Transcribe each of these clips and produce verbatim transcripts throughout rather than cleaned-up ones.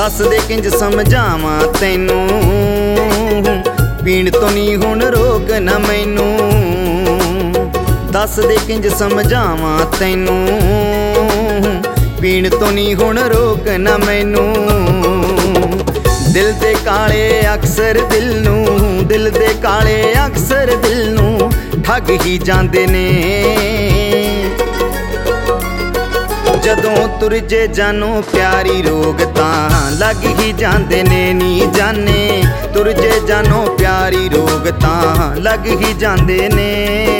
दस दे किंज समझावां तैनू, पीण तो नहीं हुण रोक न मैनू। दस दे किंज समझावां तैनू, पीण तो नहीं हुण रोक न मैनू। दिल दे काले अक्सर दिल नू, दिल दे काले अक्सर दिल नू ठग ही जांदे ने। जदों तुरजे जानो प्यारी रोग तां लग ही जांदे ने नी जाने। तुरजे जानो प्यारी रोग तां लग ही जांदे ने।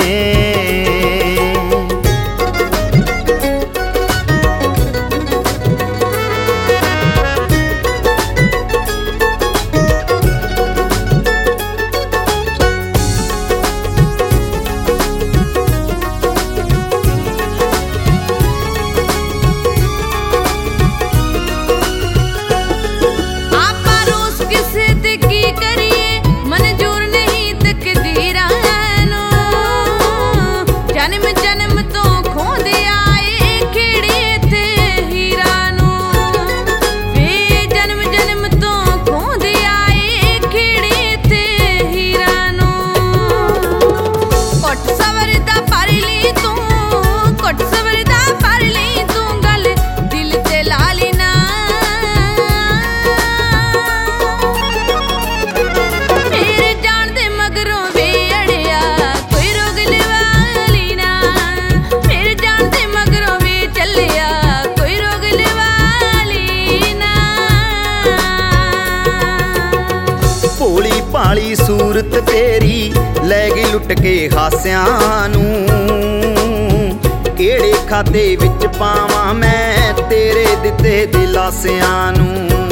भाली सूरत तेरी लै गई लुट के हास्यां नू। केड़े खाते विच पावां मैं तेरे दिते दिलासियां नू।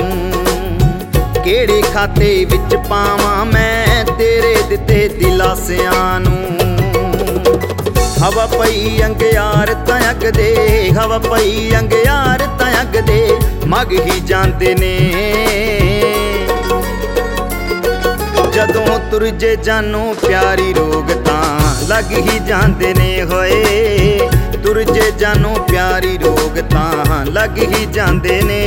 केड़े खाते विच पावां मैं तेरे दिते दिलासियां नू। हवा पई अंगियार तां अग दे, हवा पई अंगियार तां अग दे मग ही जांदे ने। जदों तुरजे जानो प्यारी रोग तां लग ही जांदे ने होए। तुरजे जानो प्यारी रोग तां लग ही जांदे ने।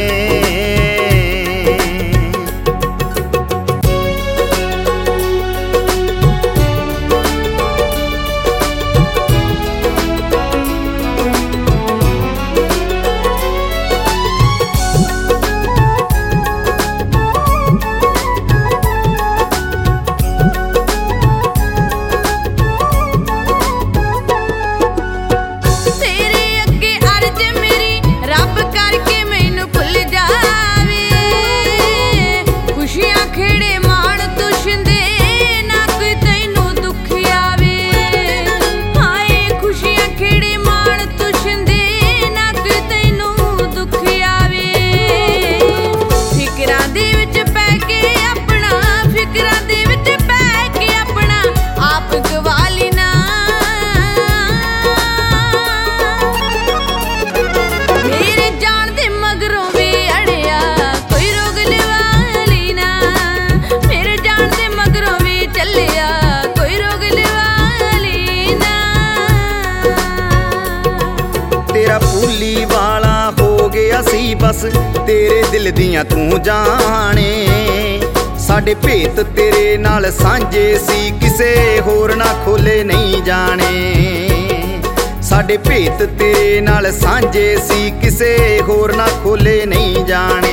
भूली वाला हो गया सी बस तेरे दिल दियां तू जाने। साडे भेत तेरे नाल सांझे सी किसे होर ना खोले नहीं जाने। साडे भेत तेरे नाल सांझे सी किसे होर ना खोले नहीं जाने।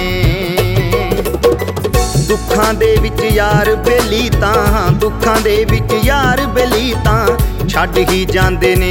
दुखां दे विच यार बेली तां, दुखां दे विच यार बेली तां छड्ड ही जांदे ने।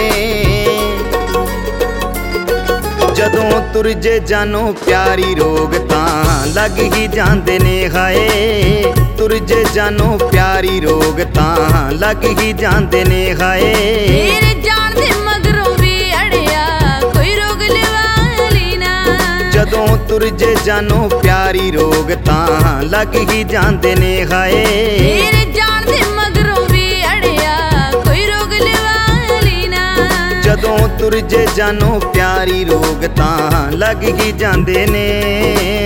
जदों तुरजे जानो प्यारी रोग तां लग ही जांदे ने हाए। तुरजे जानो प्यारी रोग तां लग ही जांदे ने हाए। मेरे जान दे मगरों भी अड़िया कोई रोग लवाली ना। जदों तुरजे जानो प्यारी रोग तां लग ही जांदे ने हाए। मेरे जान दे मगरों भी अड़िया कोई रोग लवाली ना। जदों तुरजे जानो प्यारी रोग तां लग ही जांदे ने।